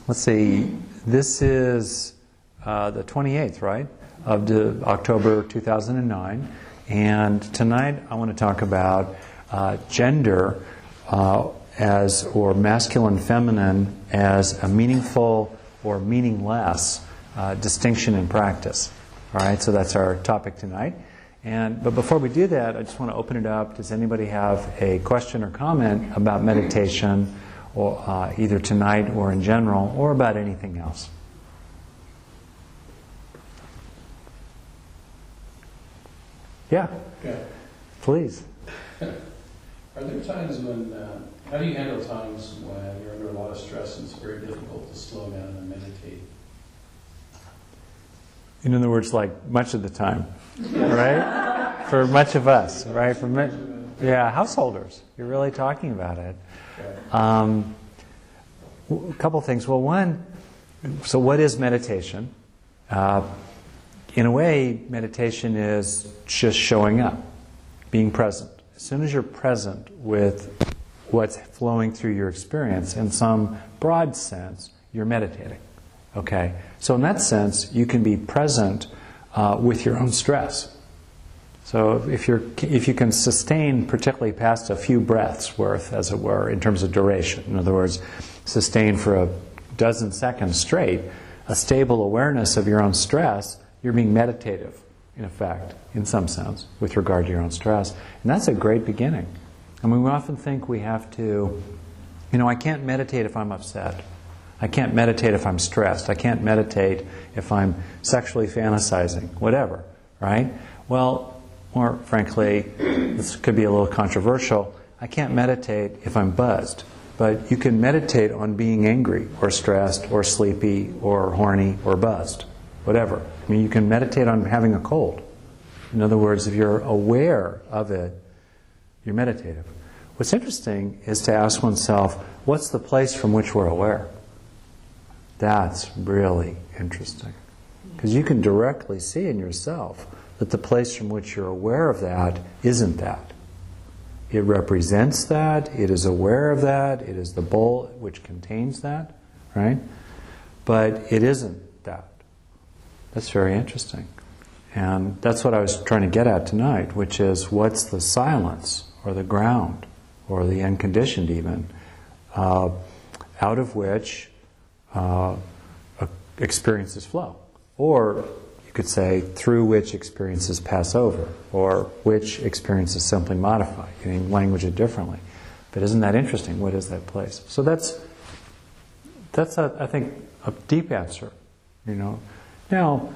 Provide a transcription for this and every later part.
let's see, this is the 28th, right, of October 2009. And tonight I want to talk about gender or masculine, feminine as a meaningful or meaningless distinction in practice. All right, so that's our topic tonight. But before we do that, I just want to open it up. Does anybody have a question or comment about meditation, or either tonight or in general, or about anything else? Yeah. Okay. Please. Are there times when, how do you handle times when you're under a lot of stress and it's very difficult to slow down and meditate? In other words, like much of the time, right? For much of us, right? Householders. You're really talking about it. A couple things. Well, one, so what is meditation? In a way, meditation is just showing up, being present. As soon as you're present with what's flowing through your experience, in some broad sense, you're meditating. Okay? So in that sense, you can be present with your own stress. So if you can sustain particularly past a few breaths worth, as it were, in terms of duration, in other words, sustain for a dozen seconds straight, a stable awareness of your own stress, you're being meditative, in effect, in some sense, with regard to your own stress. And that's a great beginning. I mean, we often think we have to, I can't meditate if I'm upset. I can't meditate if I'm stressed. I can't meditate if I'm sexually fantasizing, whatever, right? Well, more frankly, this could be a little controversial. I can't meditate if I'm buzzed. But you can meditate on being angry or stressed or sleepy or horny or buzzed, whatever. I mean, you can meditate on having a cold. In other words, if you're aware of it, you're meditative. What's interesting is to ask oneself, what's the place from which we're aware? That's really interesting. Because you can directly see in yourself that the place from which you're aware of that isn't that. It represents that, it is aware of that, it is the bowl which contains that, right? But it isn't that. That's very interesting. And that's what I was trying to get at tonight, which is what's the silence, or the ground, or the unconditioned even, out of which experiences flow. Or you could say through which experiences pass over, or which experiences simply modify. You can language it differently. But isn't that interesting? What is that place? So that's I think, a deep answer. Now,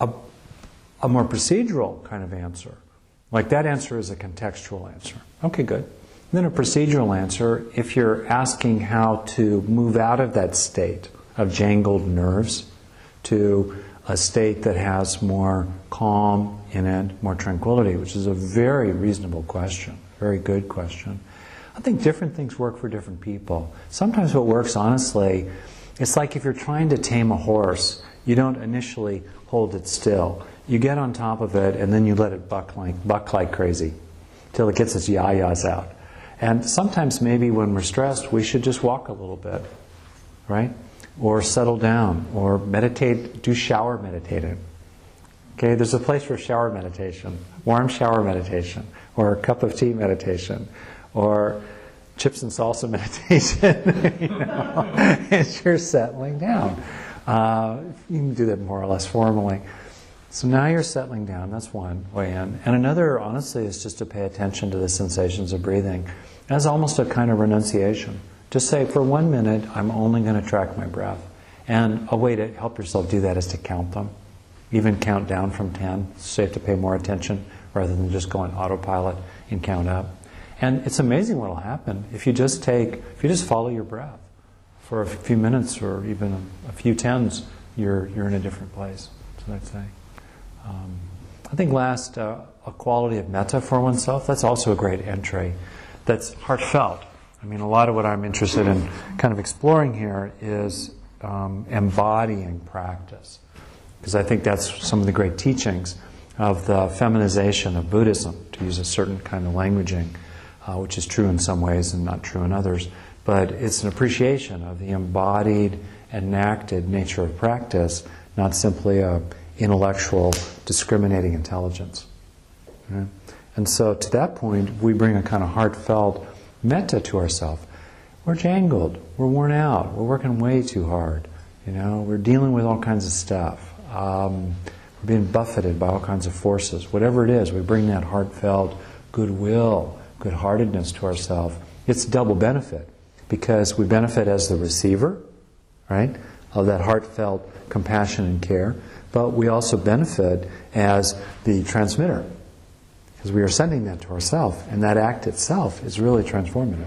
a more procedural kind of answer, like that answer is a contextual answer. Okay, good. And then a procedural answer, if you're asking how to move out of that state of jangled nerves to a state that has more calm in it, more tranquility, which is a very reasonable question, very good question. I think different things work for different people. Sometimes what works, honestly, it's like if you're trying to tame a horse, you don't initially hold it still. You get on top of it and then you let it buck like crazy till it gets its yah-yahs out. And sometimes maybe when we're stressed, we should just walk a little bit, right? Or settle down, or meditate, do shower meditating. Okay, there's a place for shower meditation, warm shower meditation, or a cup of tea meditation, or chips and salsa meditation, as you're settling down. You can do that more or less formally. So now you're settling down, that's one way in. And another, honestly, is just to pay attention to the sensations of breathing as almost a kind of renunciation. Just say, for 1 minute, I'm only going to track my breath. And a way to help yourself do that is to count them. Even count down from 10. So you have to pay more attention rather than just go on autopilot and count up. And it's amazing what will happen if you just follow your breath for a few minutes or even a few tens, you're in a different place. That's what I'd say. I think last, a quality of metta for oneself, that's also a great entry. That's heartfelt. I mean, a lot of what I'm interested in kind of exploring here is embodying practice. Because I think that's some of the great teachings of the feminization of Buddhism, to use a certain kind of languaging, which is true in some ways and not true in others. But it's an appreciation of the embodied enacted nature of practice, not simply a intellectual, discriminating intelligence. Right? And so to that point, we bring a kind of heartfelt metta to ourselves. We're jangled, we're worn out, we're working way too hard. We're dealing with all kinds of stuff. We're being buffeted by all kinds of forces. Whatever it is, we bring that heartfelt goodwill, good-heartedness to ourselves. It's a double benefit, because we benefit as the receiver, right, of that heartfelt compassion and care, but we also benefit as the transmitter, because we are sending that to ourselves, and that act itself is really transformative.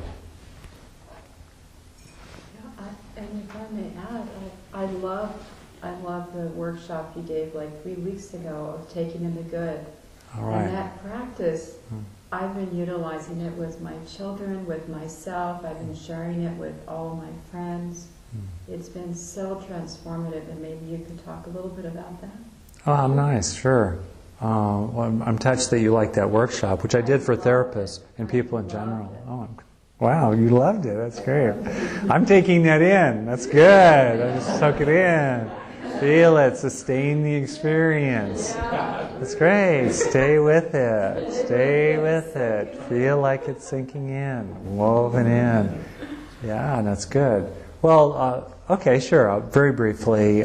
And if I may add, I love the workshop you gave like 3 weeks ago of taking in the good. All right. And that practice, I've been utilizing it with my children, with myself. I've been sharing it with all of my friends. It's been so transformative, and maybe you could talk a little bit about that. Oh, nice, sure. Well, I'm touched that you liked that workshop, which I did for therapists and people in general. Oh, wow, you loved it. That's great. I'm taking that in. That's good. I just took it in. Feel it. Sustain the experience. That's great. Stay with it. Stay with it. Feel like it's sinking in, woven in. Yeah, that's good. Well, okay, sure. Very briefly,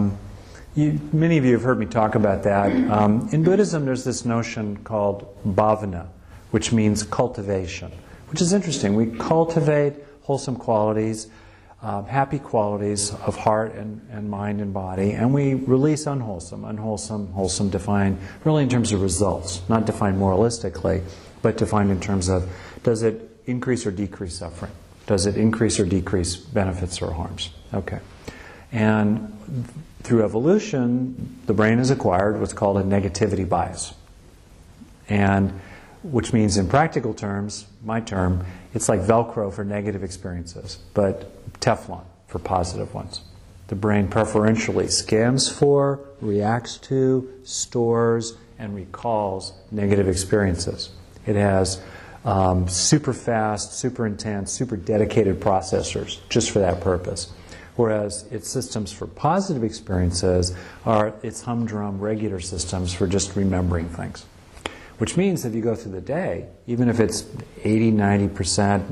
many of you have heard me talk about that. In Buddhism, there's this notion called bhavana, which means cultivation, which is interesting. We cultivate wholesome qualities, happy qualities of heart and mind and body, and we release unwholesome, wholesome defined really in terms of results, not defined moralistically, but defined in terms of does it increase or decrease suffering? Does it increase or decrease benefits or harms? Okay. And through evolution, the brain has acquired what's called a negativity bias. And which means in practical terms, my term, it's like Velcro for negative experiences, but Teflon for positive ones. The brain preferentially scans for, reacts to, stores, and recalls negative experiences. It has super fast, super intense, super dedicated processors just for that purpose. Whereas its systems for positive experiences are its humdrum regular systems for just remembering things. Which means if you go through the day, even if it's 80, 90%,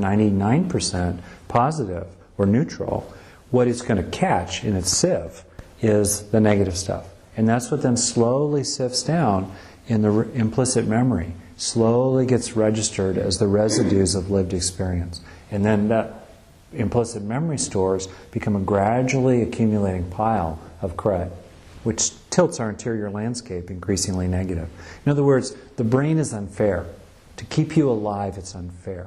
99% positive or neutral, what it's going to catch in its sieve is the negative stuff. And that's what then slowly sifts down in the implicit memory, slowly gets registered as the residues of lived experience. And then that implicit memory stores become a gradually accumulating pile of crud, which tilts our interior landscape increasingly negative. In other words, the brain is unfair. To keep you alive, it's unfair.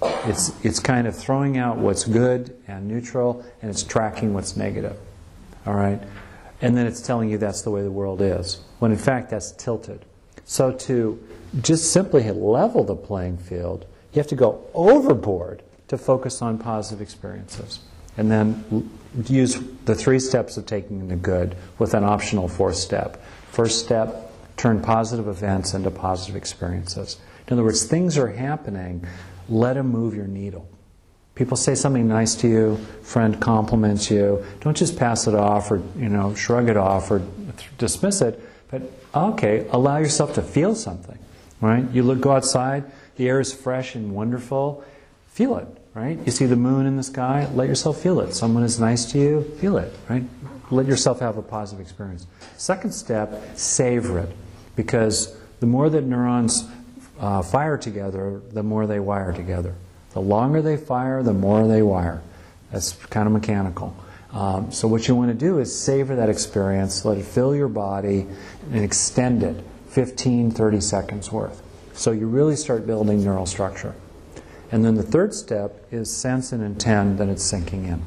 It's kind of throwing out what's good and neutral, and it's tracking what's negative. All right? And then it's telling you that's the way the world is, when in fact that's tilted. So to just simply level the playing field, you have to go overboard to focus on positive experiences. And then use the 3 steps of taking the good with an optional 4th step. First step, turn positive events into positive experiences. In other words, things are happening, let them move your needle. People say something nice to you, friend compliments you, don't just pass it off or shrug it off or dismiss it, but okay, allow yourself to feel something. Right? You go outside, the air is fresh and wonderful, feel it. Right? You see the moon in the sky, let yourself feel it. Someone is nice to you, feel it. Right? Let yourself have a positive experience. Second step, savor it. Because the more that neurons fire together, the more they wire together. The longer they fire, the more they wire. That's kind of mechanical. So what you want to do is savor that experience, let it fill your body, and extend it 15, 30 seconds worth. So you really start building neural structure. And then the third step is sense and intend that it's sinking in.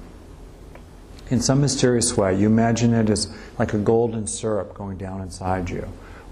In some mysterious way, you imagine it as like a golden syrup going down inside you.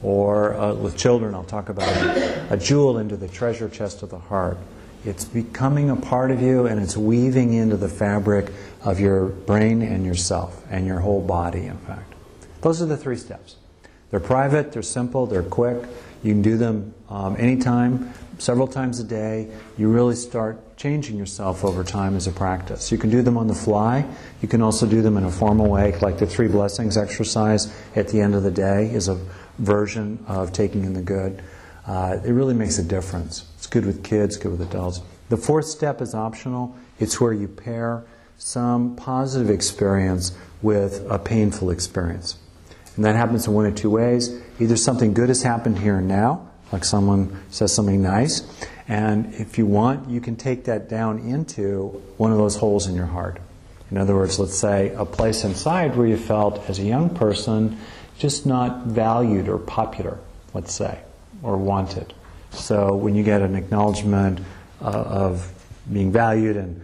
Or with children, I'll talk about a jewel into the treasure chest of the heart. It's becoming a part of you, and it's weaving into the fabric of your brain and yourself, and your whole body, in fact. Those are the 3 steps. They're private, they're simple, they're quick. You can do them anytime, several times a day. You really start changing yourself over time as a practice. You can do them on the fly. You can also do them in a formal way, like the 3 blessings exercise at the end of the day is a version of taking in the good. It really makes a difference. It's good with kids, good with adults. The 4th step is optional. It's where you pair some positive experience with a painful experience. And that happens in one of 2 ways. Either something good has happened here and now, like someone says something nice, and if you want, you can take that down into one of those holes in your heart. In other words, let's say a place inside where you felt as a young person just not valued or popular, let's say, or wanted. So when you get an acknowledgement of being valued and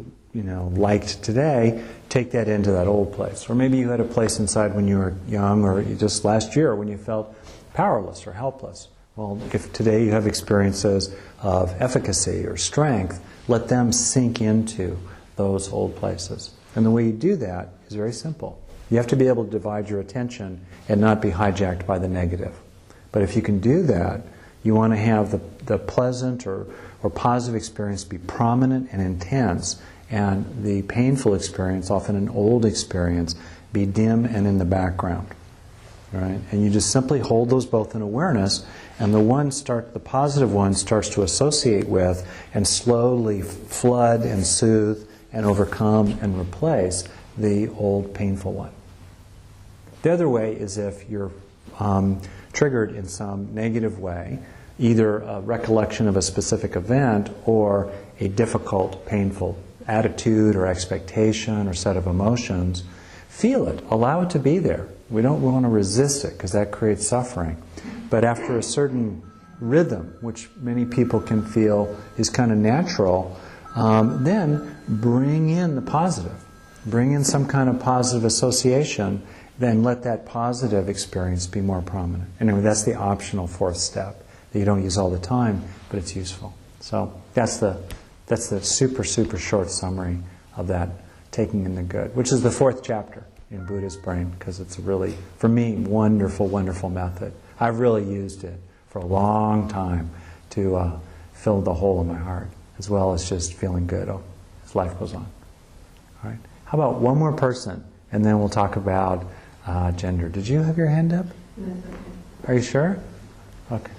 liked today, take that into that old place. Or maybe you had a place inside when you were young, or just last year when you felt powerless or helpless. Well, if today you have experiences of efficacy or strength, let them sink into those old places. And the way you do that is very simple. You have to be able to divide your attention and not be hijacked by the negative. But if you can do that, you want to have the pleasant or positive experience be prominent and intense, and the painful experience, often an old experience, be dim and in the background. Right? And you just simply hold those both in awareness, and the positive one starts to associate with and slowly flood and soothe and overcome and replace the old painful one. The other way is if you're triggered in some negative way, either a recollection of a specific event or a difficult, painful attitude or expectation or set of emotions, feel it. Allow it to be there. We don't want to resist it because that creates suffering. But after a certain rhythm, which many people can feel is kind of natural, then bring in the positive. Bring in some kind of positive association, then let that positive experience be more prominent. Anyway, that's the optional 4th step that you don't use all the time, but it's useful. So that's the super, super short summary of that taking in the good, which is the 4th chapter in Buddha's Brain, because it's a really, for me, wonderful, wonderful method. I've really used it for a long time to fill the hole in my heart, as well as just feeling good as life goes on. All right. How about one more person, and then we'll talk about gender. Did you have your hand up? No. Are you sure? Okay.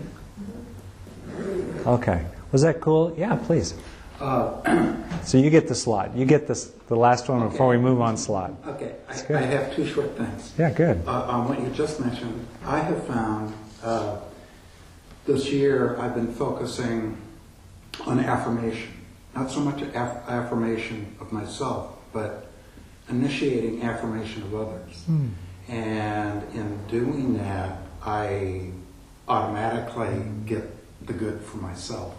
Okay. Was that cool? Yeah, please. So you get the slot. You get the last one before we move on slot. Okay. I have 2 short things. Yeah, good. On what you just mentioned, I have found this year I've been focusing on affirmation. Not so much affirmation of myself, but initiating affirmation of others. And in doing that, I automatically get the good for myself.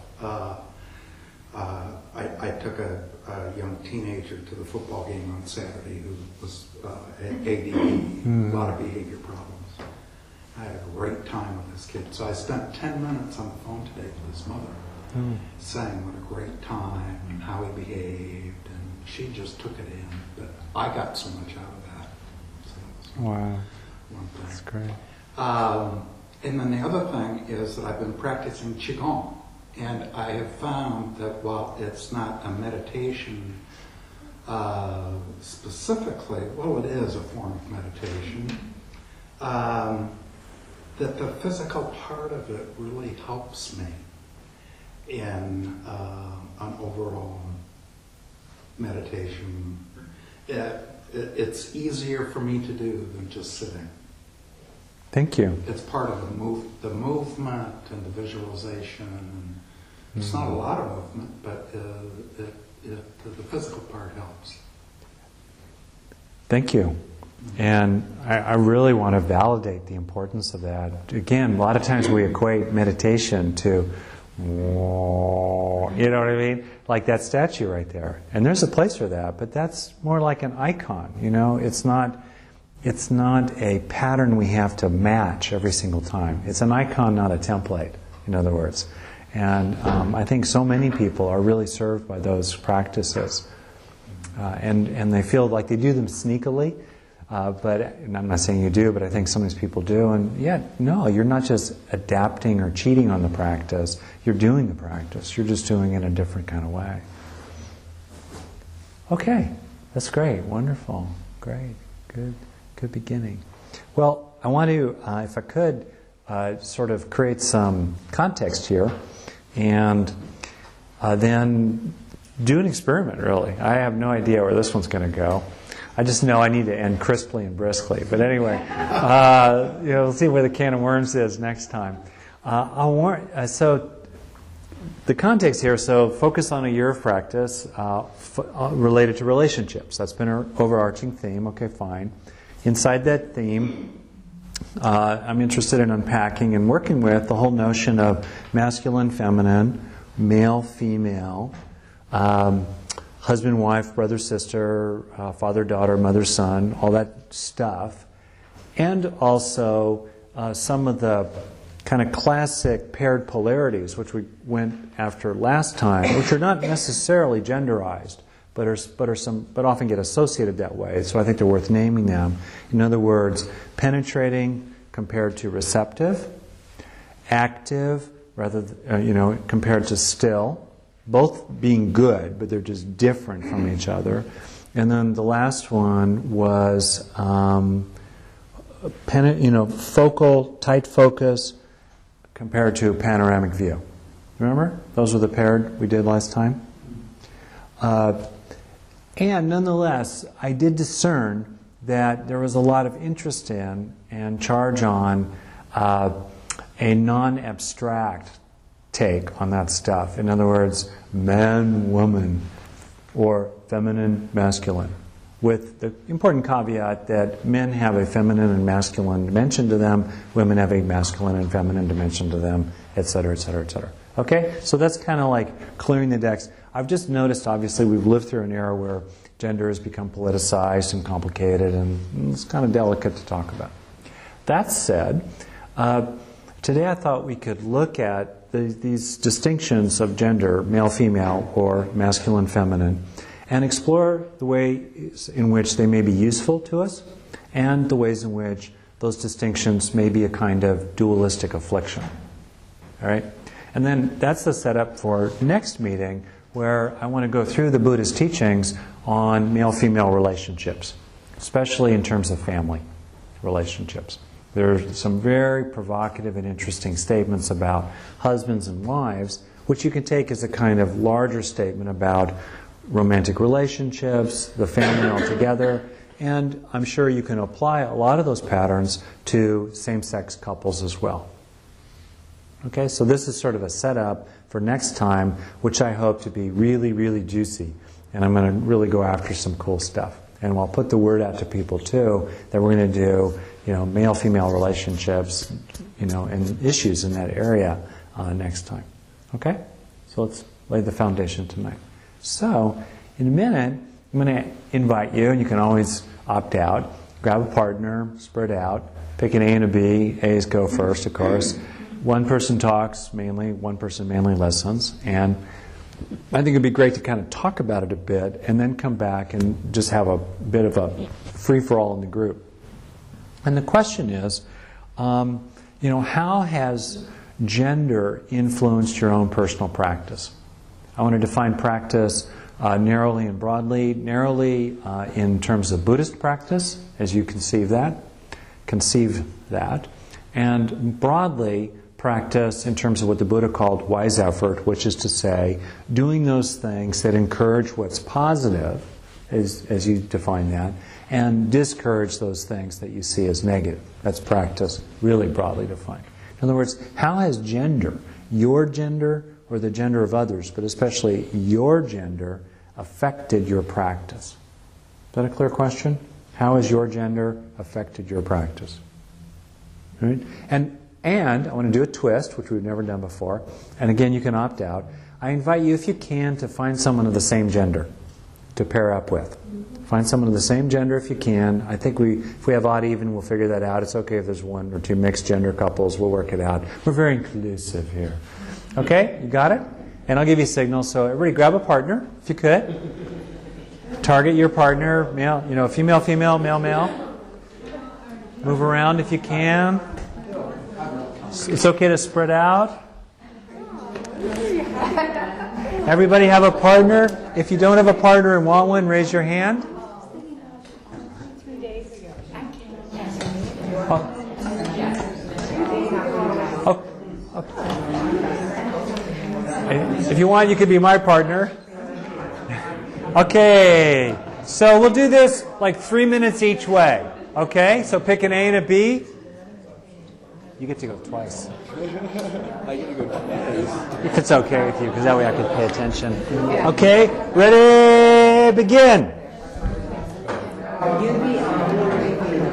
I took a young teenager to the football game on Saturday who was ADD, a lot of behavior problems. I had a great time with this kid. So I spent 10 minutes on the phone today with his mother, saying what a great time and how he behaved, and she just took it in. But I got so much out of that. So Wow. one thing. That's great. And then the other thing is that I've been practicing Qigong. And I have found that while it's not a meditation specifically, well, it is a form of meditation, that the physical part of it really helps me in an overall meditation. It's easier for me to do than just sitting. Thank you. It's part of the movement and the visualization. And it's not a lot of movement, but the physical part helps. Thank you. And I really want to validate the importance of that. Again, a lot of times we equate meditation to, you know what I mean? Like that statue right there. And there's a place for that, but that's more like an icon, you know? It's not a pattern we have to match every single time. It's an icon, not a template, in other words. And I think so many people are really served by those practices. And they feel like they do them sneakily. But and I'm not saying you do, but I think sometimes people do. And yeah, no, you're not just adapting or cheating on the practice. You're doing the practice. You're just doing it in a different kind of way. Okay, that's great. Wonderful. Great. Good beginning. Well, I want to, if I could, sort of create some context here and then do an experiment, really. I have no idea where this one's going to go. I just know I need to end crisply and briskly. But anyway, we'll see where the can of worms is next time. So the context here, so focus on a year of practice related to relationships. That's been our overarching theme. Okay, fine. Inside that theme, I'm interested in unpacking and working with the whole notion of masculine, feminine, male, female, husband, wife, brother, sister, father, daughter, mother, son, all that stuff. And also some of the kind of classic paired polarities, which we went after last time, which are not necessarily genderized, but often get associated that way. So I think they're worth naming them. In other words, penetrating compared to receptive, active rather than, compared to still, both being good, but they're just different from each other. And then the last one was focal, tight focus compared to panoramic view. Remember? Those were the paired we did last time. And nonetheless, I did discern that there was a lot of interest in and charge on a non-abstract take on that stuff. In other words, man, woman, or feminine, masculine. With the important caveat that men have a feminine and masculine dimension to them, women have a masculine and feminine dimension to them, etc., etc., etc. Okay? So that's kind of like clearing the decks. I've just noticed, obviously, we've lived through an era where gender has become politicized and complicated, and it's kind of delicate to talk about. That said, today I thought we could look at these distinctions of gender, male-female or masculine-feminine, and explore the ways in which they may be useful to us and the ways in which those distinctions may be a kind of dualistic affliction. All right? And then that's the setup for next meeting, where I want to go through the Buddha's teachings on male-female relationships, especially in terms of family relationships. There are some very provocative and interesting statements about husbands and wives, which you can take as a kind of larger statement about romantic relationships, the family altogether, and I'm sure you can apply a lot of those patterns to same-sex couples as well. Okay, so this is sort of a setup for next time, which I hope to be really, really juicy, and I'm going to really go after some cool stuff. And I'll put the word out to people too that we're going to do, male-female relationships, and issues in that area next time. Okay? So let's lay the foundation tonight. So, in a minute, I'm going to invite you, and you can always opt out, grab a partner, spread out, pick an A and a B. A's go first, of course. One person talks mainly, one person mainly listens, and I think it'd be great to kind of talk about it a bit and then come back and just have a bit of a free-for-all in the group. And the question is, how has gender influenced your own personal practice? I want to define practice narrowly and broadly. Narrowly in terms of Buddhist practice, as you conceive that, and broadly practice in terms of what the Buddha called wise effort, which is to say, doing those things that encourage what's positive, as you define that, and discourage those things that you see as negative. That's practice, really broadly defined. In other words, how has gender, your gender or the gender of others, but especially your gender, affected your practice? Is that a clear question? How has your gender affected your practice? Right? And I want to do a twist, which we've never done before. And again, you can opt out. I invite you, if you can, to find someone of the same gender to pair up with. Find someone of the same gender if you can. I think if we have odd even, we'll figure that out. It's okay if there's one or two mixed gender couples. We'll work it out. We're very inclusive here. Okay? You got it? And I'll give you a signal. So everybody grab a partner, if you could. Target your partner, male, female, female, male, male. Move around if you can. It's okay to spread out. Everybody have a partner? If you don't have a partner and want one, raise your hand. Oh. If you want, you could be my partner. Okay, so we'll do this like 3 minutes each way. Okay, so pick an A and a B. You get to go twice. If it's okay with you, because that way I can pay attention. Okay, ready, begin. You be